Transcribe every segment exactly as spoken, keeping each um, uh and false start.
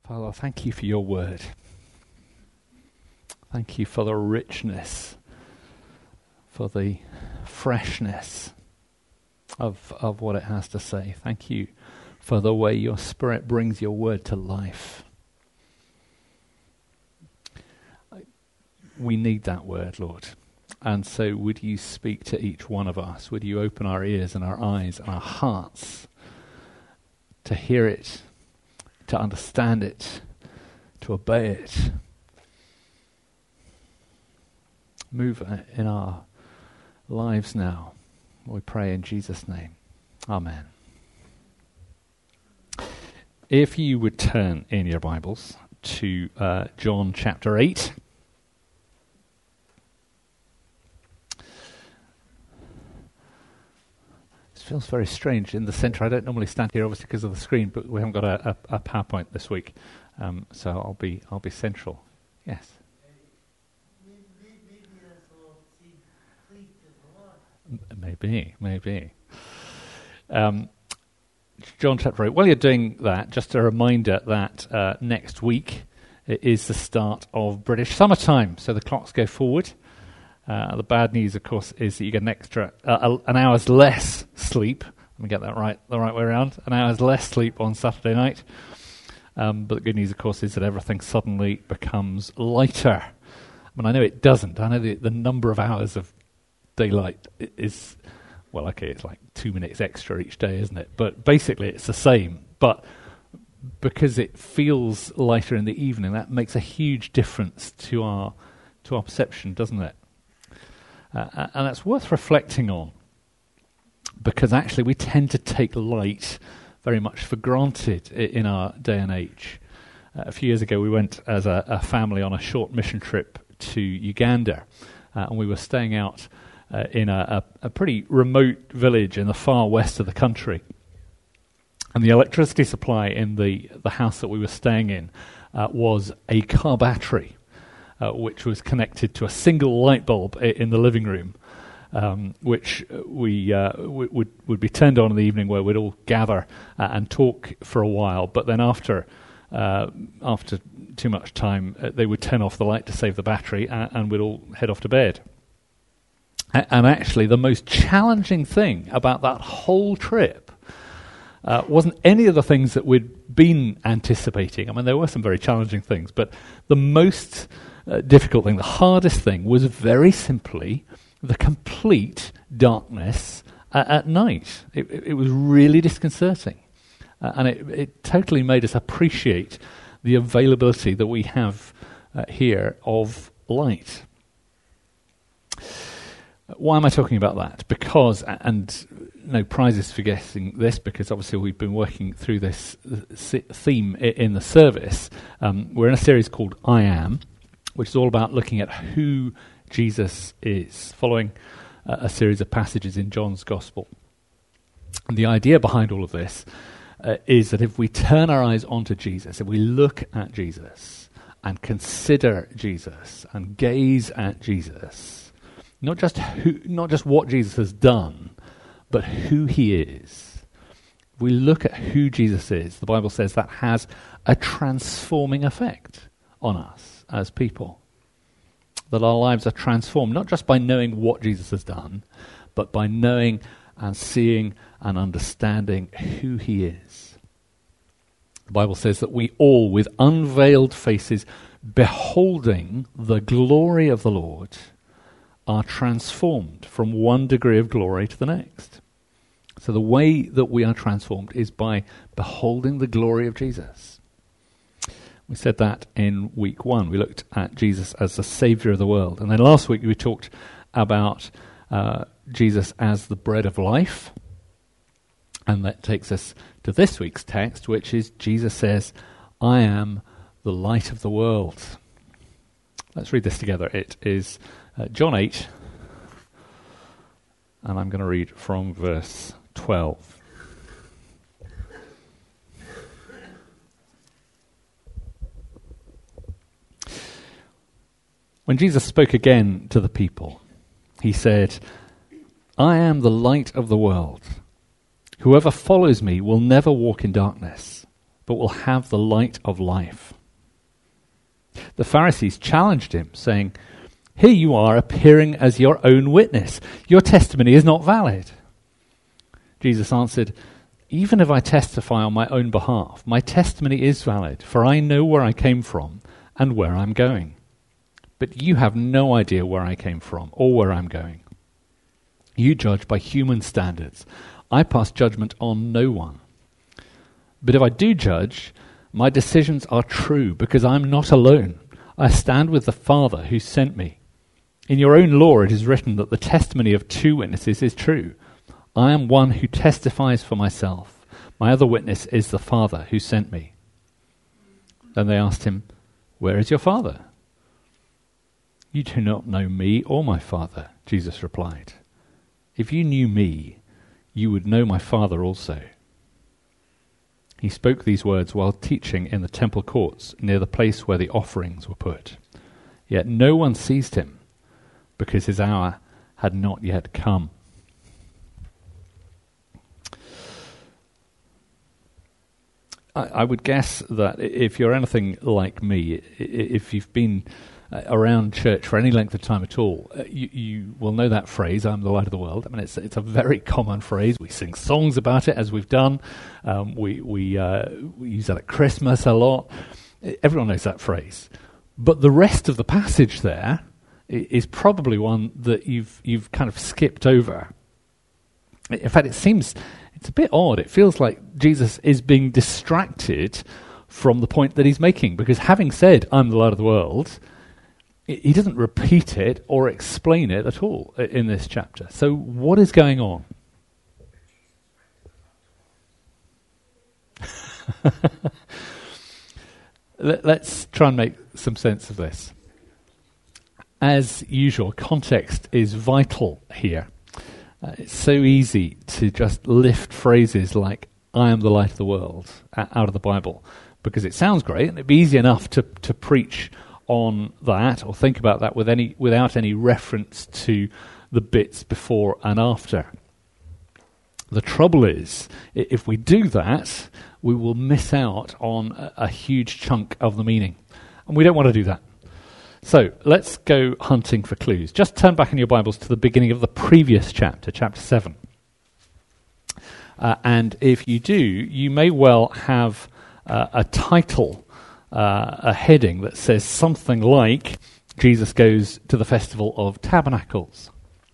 Father, thank you for your word. Thank you for the richness, for the freshness of, of what it has to say. Thank you for the way your Spirit brings your word to life. We need that word, Lord. And so would you speak to each one of us? Would you open our ears and our eyes and our hearts to hear it, to understand it, to obey it? Move in our lives now. We pray in Jesus' name. Amen. If you would turn in your Bibles to uh, John chapter eight. Feels very strange in the centre. I don't normally stand here, obviously, because of the screen, but we haven't got a, a, a PowerPoint this week, um, so I'll be I'll be central. Yes. M- maybe, maybe. Um, John chapter eight. While you're doing that, just a reminder that uh, next week is the start of British summertime, so the clocks go forward. Uh, the bad news, of course, is that you get an extra, uh, an hour's less sleep. Let me get that right, the right way around. An hour's less sleep on Saturday night. Um, but the good news, of course, is that everything suddenly becomes lighter. I mean, I know it doesn't. I know the, the number of hours of daylight is, well, okay, it's like two minutes extra each day, isn't it? But basically, it's the same. But because it feels lighter in the evening, that makes a huge difference to our to our perception, doesn't it? Uh, and that's worth reflecting on, because actually we tend to take light very much for granted I- in our day and age. Uh, a few years ago we went as a, a family on a short mission trip to Uganda, uh, and we were staying out uh, in a, a, a pretty remote village in the far west of the country. And the electricity supply in the, the house that we were staying in uh, was a car battery. Uh, which was connected to a single light bulb I- in the living room, um, which we uh, w- would would be turned on in the evening, where we'd all gather uh, and talk for a while. But then after uh, after too much time, uh, they would turn off the light to save the battery, uh, and we'd all head off to bed. A- and actually, the most challenging thing about that whole trip uh, wasn't any of the things that we'd been anticipating. I mean, there were some very challenging things, but the most Uh, difficult thing, the hardest thing, was very simply the complete darkness uh, at night. It, it, it was really disconcerting, uh, and it, it totally made us appreciate the availability that we have uh, here of light. Why am I talking about that? Because, and no prizes for guessing this, because obviously we've been working through this uh, theme I- in the service. Um, we're in a series called I Am, which is all about looking at who Jesus is, following uh, a series of passages in John's Gospel. And the idea behind all of this uh, is that if we turn our eyes onto Jesus, if we look at Jesus and consider Jesus and gaze at Jesus, not just who, not just what Jesus has done, but who he is. If we look at who Jesus is, the Bible says that has a transforming effect on us as people, that our lives are transformed not just by knowing what Jesus has done, but by knowing and seeing and understanding who he is. The Bible says that we all, with unveiled faces, beholding the glory of the Lord, are transformed from one degree of glory to the next. So the way that we are transformed is by beholding the glory of Jesus. We said that in week one. We looked at Jesus as the Saviour of the world. And then last week we talked about uh, Jesus as the bread of life. And that takes us to this week's text, which is Jesus says, I am the light of the world. Let's read this together. It is uh, John eight, and I'm going to read from verse twelve. When Jesus spoke again to the people, he said, I am the light of the world. Whoever follows me will never walk in darkness, but will have the light of life. The Pharisees challenged him, saying, "Here you are appearing as your own witness. Your testimony is not valid." Jesus answered, "Even if I testify on my own behalf, my testimony is valid, for I know where I came from and where I'm going. But you have no idea where I came from or where I'm going. You judge by human standards. I pass judgment on no one. But if I do judge, my decisions are true because I'm not alone. I stand with the Father who sent me. In your own law it is written that the testimony of two witnesses is true. I am one who testifies for myself. My other witness is the Father who sent me." Then they asked him, "Where is your Father?" "You do not know me or my Father," Jesus replied. "If you knew me, you would know my Father also." He spoke these words while teaching in the temple courts near the place where the offerings were put. Yet no one seized him, because his hour had not yet come. I, I would guess that if you're anything like me, if you've been Uh, around church for any length of time at all, uh, you, you will know that phrase, "I'm the light of the world." I mean, it's it's a very common phrase. We sing songs about it, as we've done. Um, we we, uh, we use that at Christmas a lot. Everyone knows that phrase. But the rest of the passage there is probably one that you've you've kind of skipped over. In fact, it seems it's a bit odd. It feels like Jesus is being distracted from the point that he's making, because having said, "I'm the light of the world," he doesn't repeat it or explain it at all in this chapter. So what is going on? Let's try and make some sense of this. As usual, context is vital here. Uh, it's so easy to just lift phrases like "I am the light of the world" out of the Bible, because it sounds great and it'd be easy enough to, to preach on that or think about that with any without any reference to the bits before and after. The trouble is, if we do that, we will miss out on a, a huge chunk of the meaning, and we don't want to do that. So let's go hunting for clues. Just turn back in your Bibles to the beginning of the previous chapter, chapter seven. Uh, and if you do, you may well have uh, a title, Uh, a heading that says something like Jesus goes to the Festival of Tabernacles.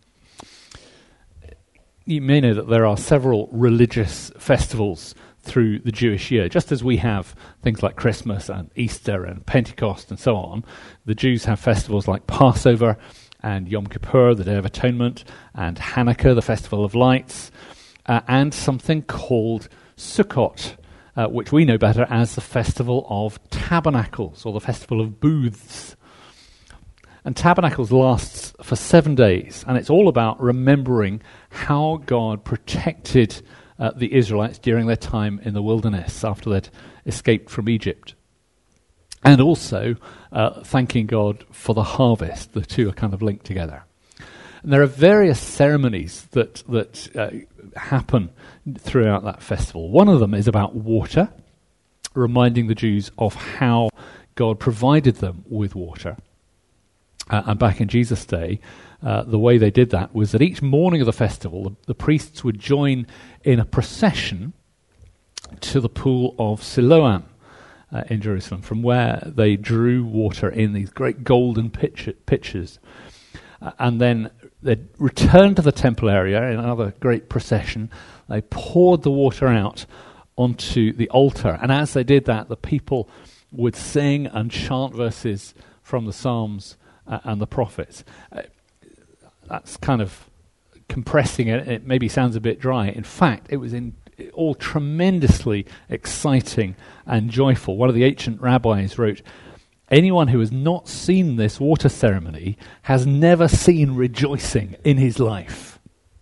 You may know that there are several religious festivals through the Jewish year. Just as we have things like Christmas and Easter and Pentecost and so on, the Jews have festivals like Passover and Yom Kippur, the Day of Atonement, and Hanukkah, the Festival of Lights, uh, and something called Sukkot, Uh, which we know better as the Festival of Tabernacles, or the Festival of Booths. And Tabernacles lasts for seven days, and it's all about remembering how God protected uh, the Israelites during their time in the wilderness after they'd escaped from Egypt. And also uh, thanking God for the harvest. The two are kind of linked together. And there are various ceremonies that that uh, happen throughout that festival. One of them is about water, reminding the Jews of how God provided them with water. Uh, and back in Jesus' day, uh, the way they did that was that each morning of the festival, the, the priests would join in a procession to the pool of Siloam uh, in Jerusalem, from where they drew water in these great golden pitcher, pitchers. Uh, and then they'd return to the temple area in another great procession. They poured the water out onto the altar. And as they did that, the people would sing and chant verses from the Psalms uh, and the prophets. Uh, that's kind of compressing it. It maybe sounds a bit dry. In fact, it was in all tremendously exciting and joyful. One of the ancient rabbis wrote, "Anyone who has not seen this water ceremony has never seen rejoicing in his life."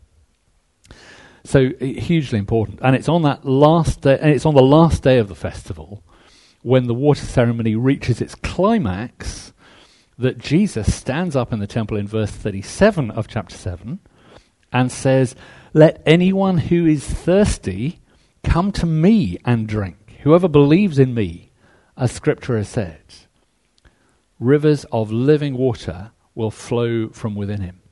So hugely important, and it's on that last day, and it's on the last day of the festival, when the water ceremony reaches its climax, that Jesus stands up in the temple in verse thirty-seven of chapter seven and says, "Let anyone who is thirsty come to me and drink. Whoever believes in me, as Scripture has said, rivers of living water will flow from within him.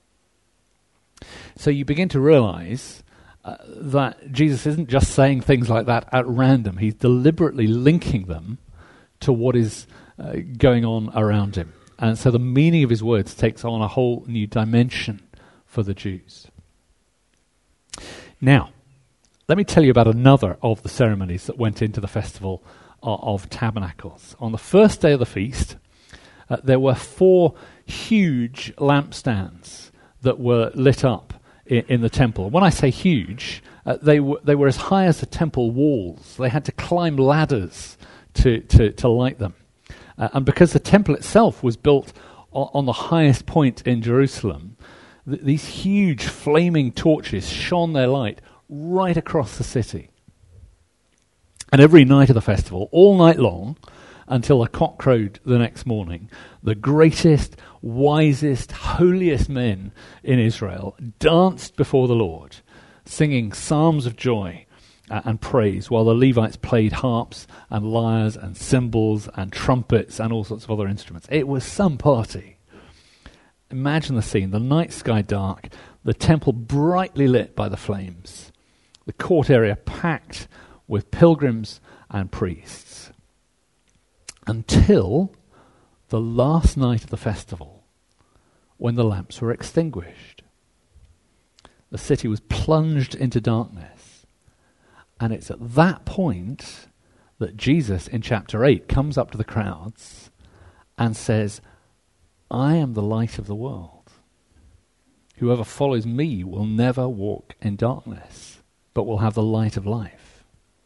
So you begin to realize uh, that Jesus isn't just saying things like that at random. He's deliberately linking them to what is uh, going on around him. And so the meaning of his words takes on a whole new dimension for the Jews. Now, let me tell you about another of the ceremonies that went into the festival of, of Tabernacles. On the first day of the feast, uh, there were four huge lampstands that were lit up in, in the temple. When I say huge, uh, they were they were as high as the temple walls. They had to climb ladders to to, to light them. Uh, and because the temple itself was built o- on the highest point in Jerusalem, th- these huge flaming torches shone their light right across the city. And every night of the festival, all night long, until the cock crowed the next morning, the greatest, wisest, holiest men in Israel danced before the Lord, singing psalms of joy uh, and praise, while the Levites played harps and lyres and cymbals and trumpets and all sorts of other instruments. It was some party. Imagine the scene, the night sky dark, the temple brightly lit by the flames, the court area packed with pilgrims and priests, until the last night of the festival, when the lamps were extinguished. The city was plunged into darkness, and it's at that point that Jesus, in chapter eight, comes up to the crowds and says, I am the light of the world. Whoever follows me will never walk in darkness, but will have the light of life.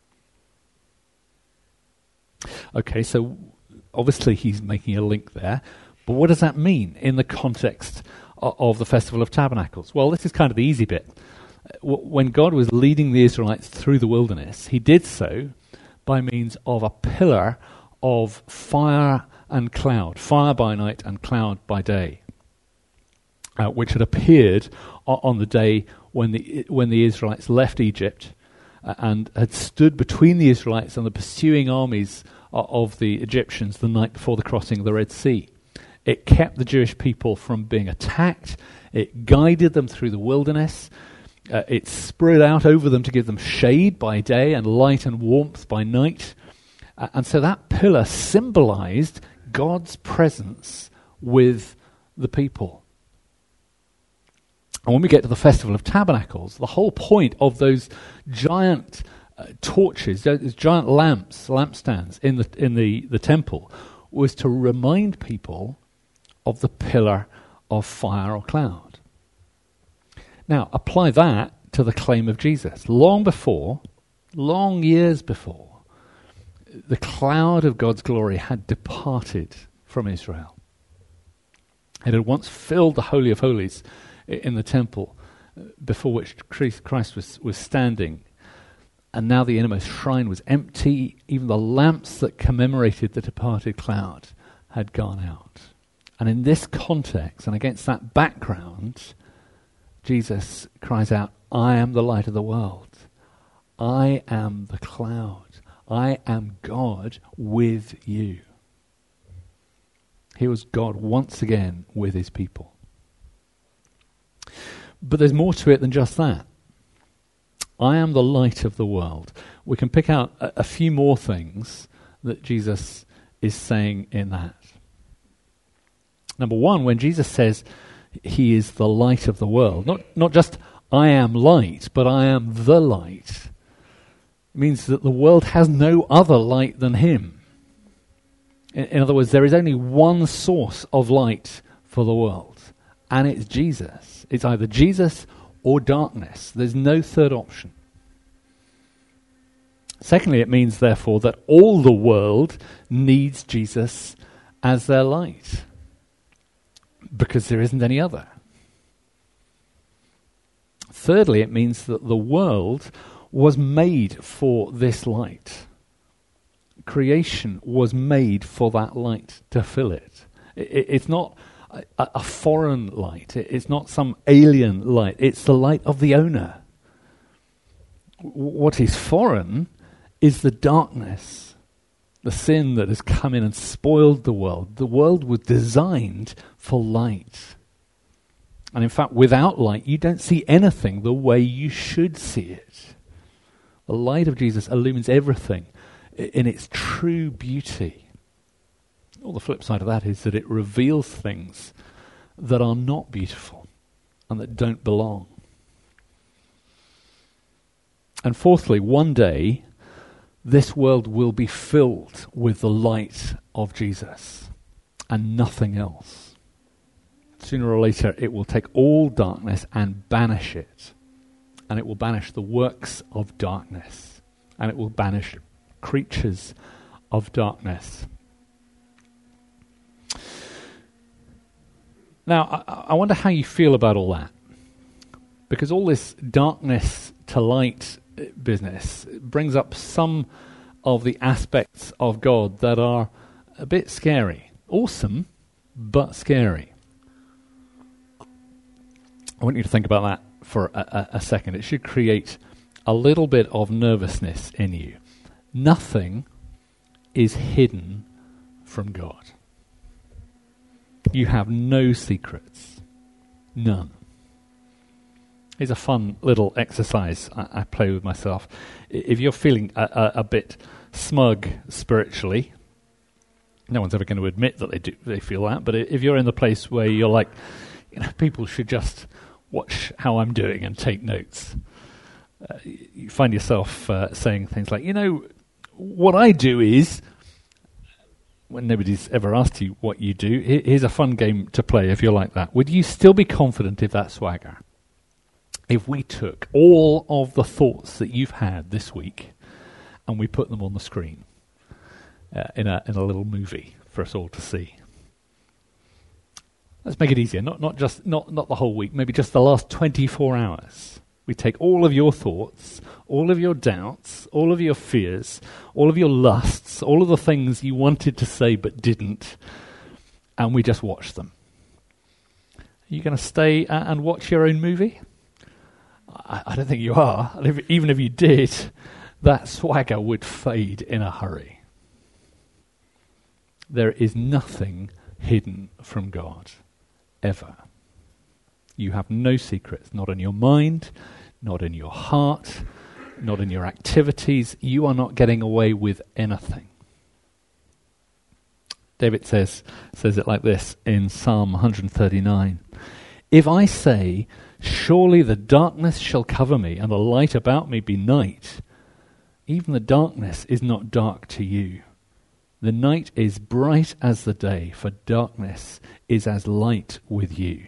Okay, so obviously he's making a link there, but what does that mean in the context of, of the Festival of Tabernacles? Well, this is kind of the easy bit. W- when God was leading the Israelites through the wilderness, he did so by means of a pillar of fire and cloud, fire by night and cloud by day, uh, which had appeared o- on the day when the when the Israelites left Egypt uh, and had stood between the Israelites and the pursuing armies uh, of the Egyptians the night before the crossing of the Red Sea. It kept the Jewish people from being attacked. It guided them through the wilderness. Uh, it spread out over them to give them shade by day and light and warmth by night. Uh, and so that pillar symbolized God's presence with the people. And when we get to the Festival of Tabernacles, the whole point of those giant uh, torches, those giant lamps, lampstands in the in the, the temple, was to remind people of the pillar of fire or cloud. Now, apply that to the claim of Jesus. Long before, long years before, the cloud of God's glory had departed from Israel. It had once filled the Holy of Holies in the temple before which Christ was, was standing. And now the innermost shrine was empty. Even the lamps that commemorated the departed cloud had gone out. And in this context, and against that background, Jesus cries out, I am the light of the world. I am the cloud. I am God with you. Here was God once again with his people. But there's more to it than just that. I am the light of the world. We can pick out a, a few more things that Jesus is saying in that. Number one, when Jesus says he is the light of the world, not, not just I am light, but I am the light, it means that the world has no other light than him. In, in other words, there is only one source of light for the world, and it's Jesus. It's either Jesus or darkness. There's no third option. Secondly, it means, therefore, that all the world needs Jesus as their light, because there isn't any other. Thirdly, it means that the world was made for this light. Creation was made for that light to fill it. it, it it's not a, a foreign light. It, it's not some alien light. It's the light of the owner. W- what is foreign is the darkness, the sin that has come in and spoiled the world. The world was designed for light. And in fact, without light, you don't see anything the way you should see it. The light of Jesus illumines everything in its true beauty. Well, the flip side of that is that it reveals things that are not beautiful and that don't belong. And fourthly, one day, this world will be filled with the light of Jesus and nothing else. Sooner or later, it will take all darkness and banish it. And it will banish the works of darkness. And it will banish creatures of darkness. Now, I, I wonder how you feel about all that. Because all this darkness to light business brings up some of the aspects of God that are a bit scary. Awesome, but scary. I want you to think about that for a, a, a second. It should create a little bit of nervousness in you. Nothing is hidden from God. You have no secrets. None. Here's a fun little exercise I, I play with myself. If you're feeling a, a, a bit smug spiritually, no one's ever going to admit that they do they feel that, but if you're in the place where you're like, you know, people should just watch how I'm doing and take notes, uh, you find yourself uh, saying things like, you know, what I do is, when nobody's ever asked you what you do, here's a fun game to play if you're like that. Would you still be confident if that swagger? If we took all of the thoughts that you've had this week and we put them on the screen uh, in a in a little movie for us all to see. Let's make it easier. Not not just not not the whole week. Maybe just the last twenty-four hours. We take all of your thoughts, all of your doubts, all of your fears, all of your lusts, all of the things you wanted to say but didn't, and we just watch them. Are you going to stay uh, and watch your own movie? I, I don't think you are. And if, even if you did, that swagger would fade in a hurry. There is nothing hidden from God, ever. You have no secrets, not in your mind, not in your heart, not in your activities. You are not getting away with anything. David says says it like this in Psalm one thirty-nine. If I say, surely the darkness shall cover me, and the light about me be night, even the darkness is not dark to you. The night is bright as the day, for darkness is as light with you.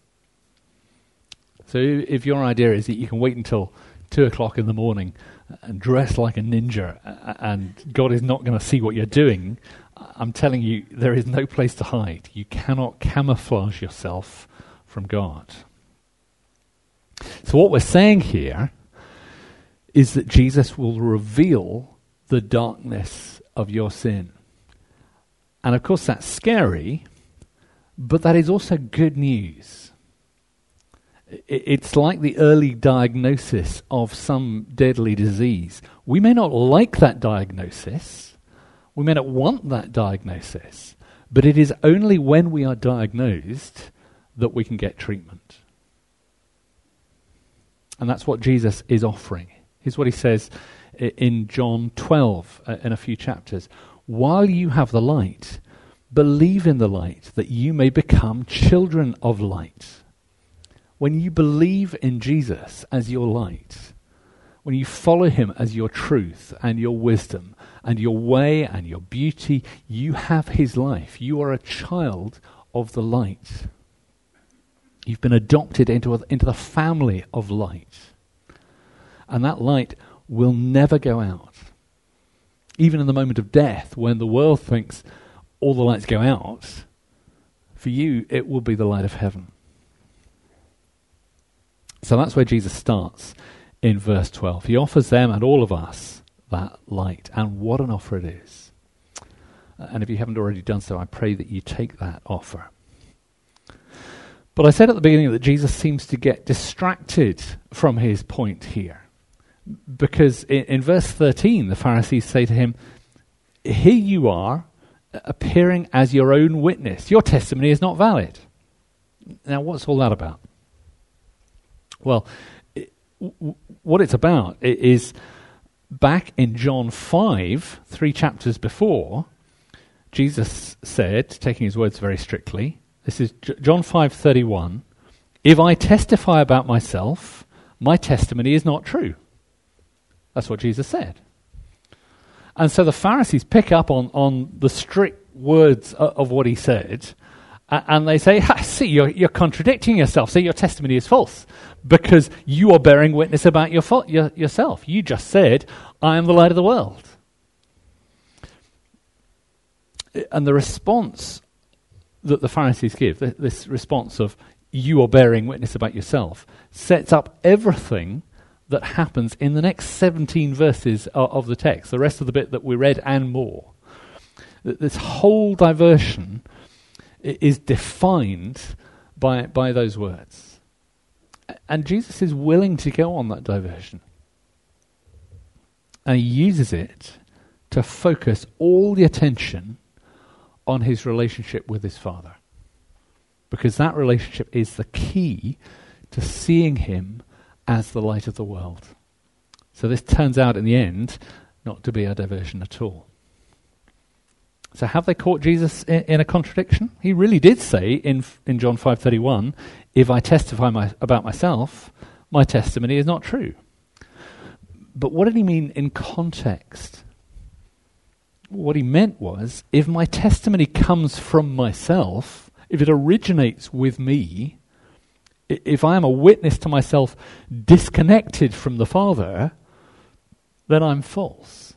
So if your idea is that you can wait until two o'clock in the morning and dress like a ninja and God is not going to see what you're doing, I'm telling you, there is no place to hide. You cannot camouflage yourself from God. So what we're saying here is that Jesus will reveal the darkness of your sin. And of course that's scary, but that is also good news. It's like the early diagnosis of some deadly disease. We may not like that diagnosis. We may not want that diagnosis. But it is only when we are diagnosed that we can get treatment. And that's what Jesus is offering. Here's what he says in John twelve, uh, in a few chapters. While you have the light, believe in the light, that you may become children of light. When you believe in Jesus as your light, when you follow him as your truth and your wisdom and your way and your beauty, you have his life. You are a child of the light. You've been adopted into, a, into the family of light. And that light will never go out. Even in the moment of death, when the world thinks all the lights go out, for you it will be the light of heaven. So that's where Jesus starts in verse twelve. He offers them and all of us that light. And what an offer it is. Uh, and if you haven't already done so, I pray that you take that offer. But I said at the beginning that Jesus seems to get distracted from his point here. Because in, in verse thirteen, the Pharisees say to him, "Here you are, appearing as your own witness. Your testimony is not valid." Now, what's all that about? Well, it, w- what it's about is back in John five, three chapters before, Jesus said, taking his words very strictly, this is J- John five thirty-one, "If I testify about myself, my testimony is not true." That's what Jesus said. And so the Pharisees pick up on, on the strict words of, of what he said, uh, and they say, ha, see, you're, you're contradicting yourself. See, your testimony is false because you are bearing witness about your, fo- your yourself. You just said, "I am the light of the world." And the response that the Pharisees give, th- this response of, "You are bearing witness about yourself," sets up everything that happens in the next seventeen verses of, of the text, the rest of the bit that we read and more. This whole diversion is defined by, by those words. And Jesus is willing to go on that diversion. And he uses it to focus all the attention on his relationship with his Father. Because that relationship is the key to seeing him as the light of the world. So this turns out in the end not to be a diversion at all. So have they caught Jesus in, in a contradiction? He really did say in in John five thirty-one, "If I testify my, about myself, my testimony is not true." But what did he mean in context? What he meant was, if my testimony comes from myself, if it originates with me, if I am a witness to myself disconnected from the Father, then I'm false.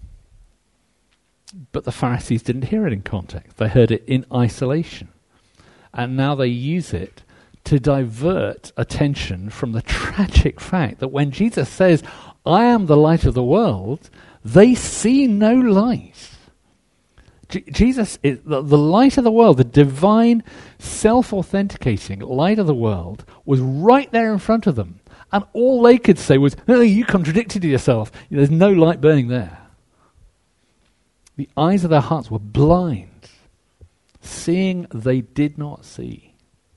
But the Pharisees didn't hear it in context. They heard it in isolation. And now they use it to divert attention from the tragic fact that when Jesus says, "I am the light of the world," they see no light. J- Jesus is the, the light of the world, the divine, self-authenticating light of the world was right there in front of them. And all they could say was, "Oh, you contradicted yourself. There's no light burning there." The eyes of their hearts were blind, seeing they did not see.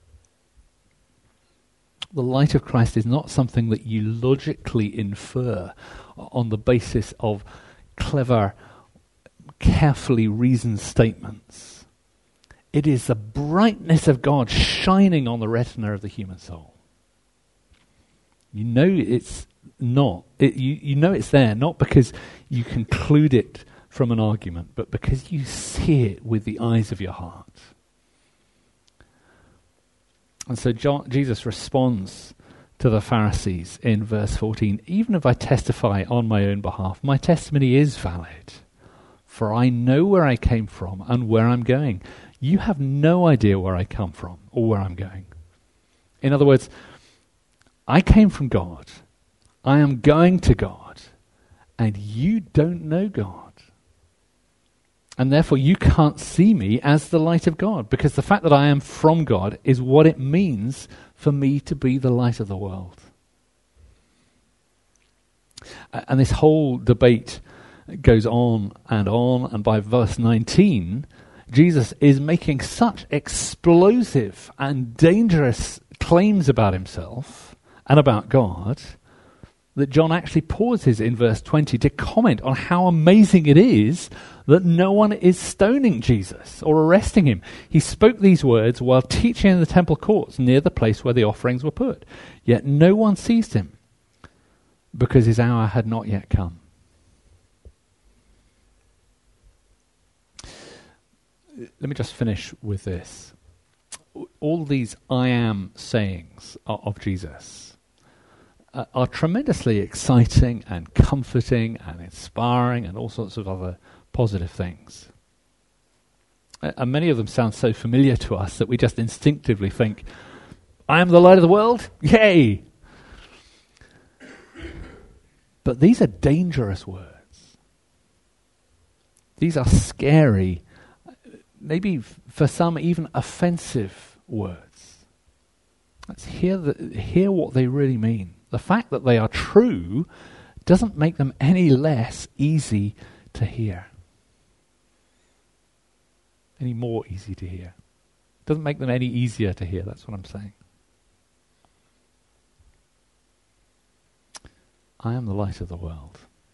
The light of Christ is not something that you logically infer on the basis of clever, carefully reasoned statements. It is the brightness of God shining on the retina of the human soul. You know it's not. It, you, you know it's there, not because you conclude it from an argument, but because you see it with the eyes of your heart. And so John, Jesus responds to the Pharisees in verse fourteen, "Even if I testify on my own behalf, my testimony is valid. For I know where I came from and where I'm going. You have no idea where I come from or where I'm going." In other words, I came from God. I am going to God. And you don't know God. And therefore you can't see me as the light of God, because the fact that I am from God is what it means for me to be the light of the world. Uh, and this whole debate goes on and on, and by verse nineteen, Jesus is making such explosive and dangerous claims about himself and about God that John actually pauses in verse twenty to comment on how amazing it is that no one is stoning Jesus or arresting him. He spoke these words while teaching in the temple courts near the place where the offerings were put. Yet no one seized him because his hour had not yet come. Let me just finish with this. All these I am sayings of Jesus uh, are tremendously exciting and comforting and inspiring and all sorts of other positive things. Uh, and many of them sound so familiar to us that we just instinctively think, I am the light of the world? Yay! But these are dangerous words. These are scary, maybe f- for some even offensive words. Let's hear the, hear what they really mean. The fact that they are true doesn't make them any less easy to hear. Any more easy to hear. Doesn't make them any easier to hear, that's what I'm saying. I am the light of the world.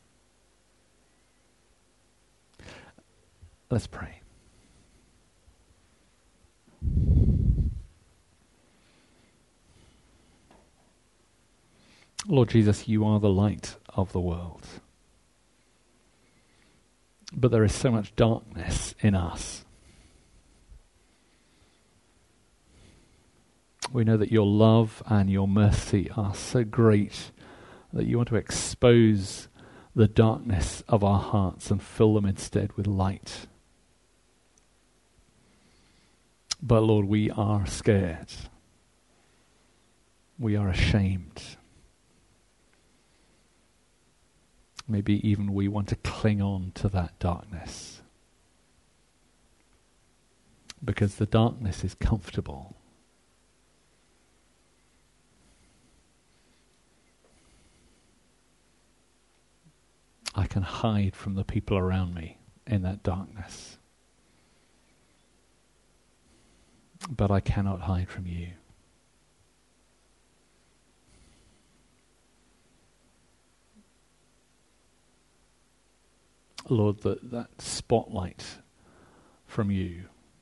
Let's pray. Lord Jesus, you are the light of the world. But there is so much darkness in us. We know that your love and your mercy are so great that you want to expose the darkness of our hearts and fill them instead with light. But Lord, we are scared. We are ashamed. Maybe even we want to cling on to that darkness. Because the darkness is comfortable. I can hide from the people around me in that darkness. But I cannot hide from you. Lord, that, that spotlight from you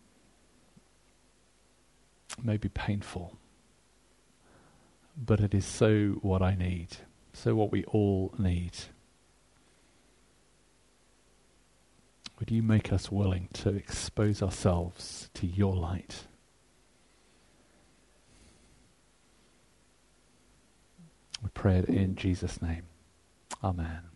may be painful, but it is so what I need, so what we all need. Would you make us willing to expose ourselves to your light? We pray it in Jesus' name. Amen.